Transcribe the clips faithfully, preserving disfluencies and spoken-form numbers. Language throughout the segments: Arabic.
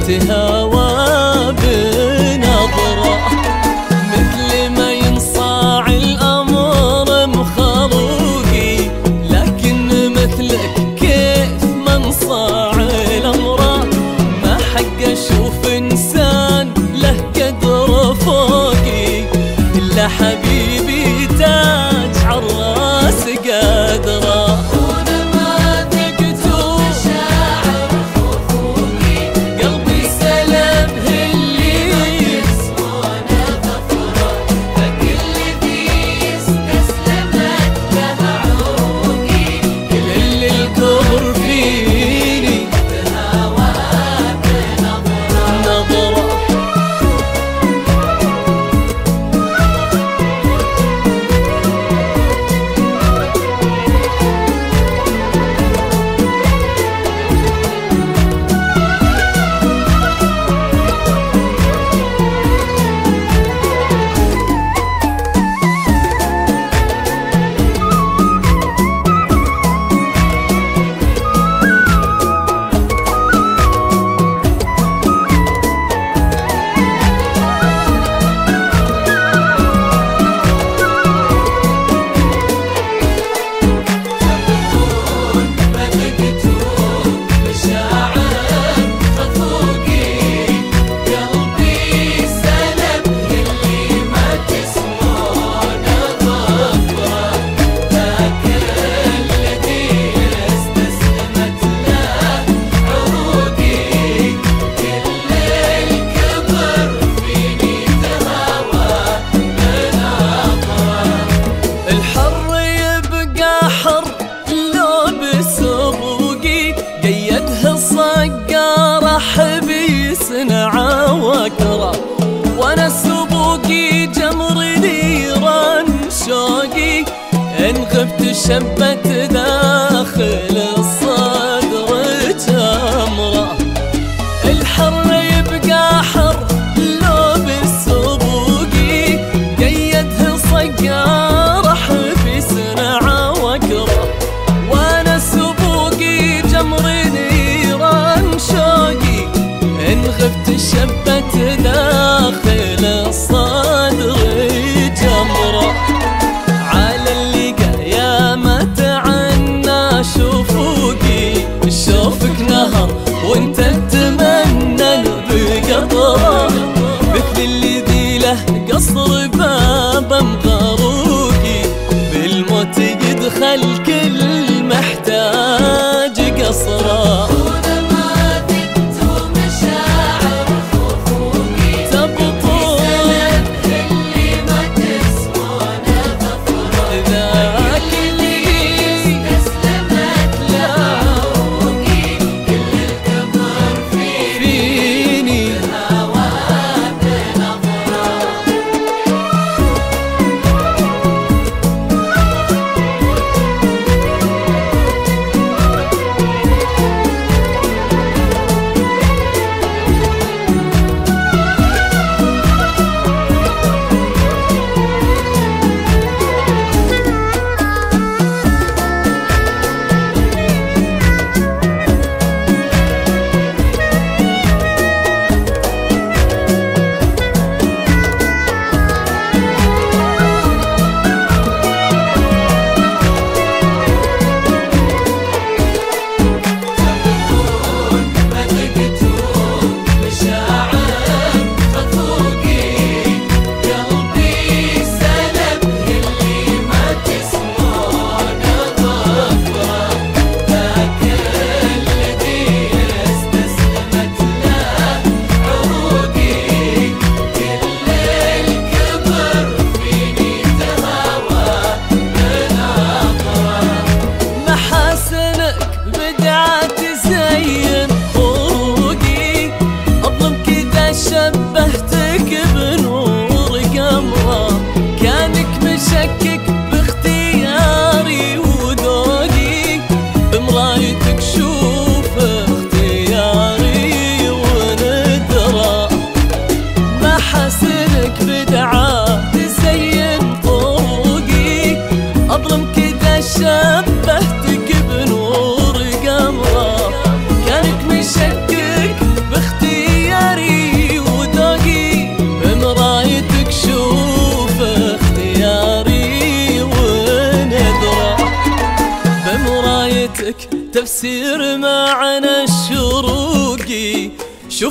تهاوى بنظرة، مثل ما ينصاع الأمر مخلوقي، لكن مثلك كيف ما انصاع الأمر، ما حق أشوف إنسان له قدر فوقي، إلا حبيبي تاج عالراس قدره. حبيس نعاوكره، وانا سبوقي جمر نيران شوقي، ان غبت شبت داخل الصدر جمره. الحر يبقى حر لو بالسبوقي، قيده صقاره حبيس نعاوكره، وانا سبوقي جمر نيران شوقي، إن غبت شبت داخل الصدر جمرة. على اللقا يا ما تعنى شوفوقي، شوفك نهر وانت تتمنى بقطرة، مثل اللي ذي له قصر بابا مغروقي، بالموت يدخل كل محتاج قصره. تبطل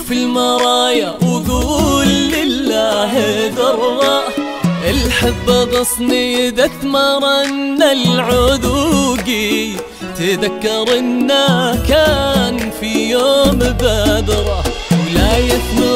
شوف المرايا وقول لله ذرة، الحب غصني ذا ثمرن العذوقي، تذكر إنه كان في يوم بدرة، ولا يثمر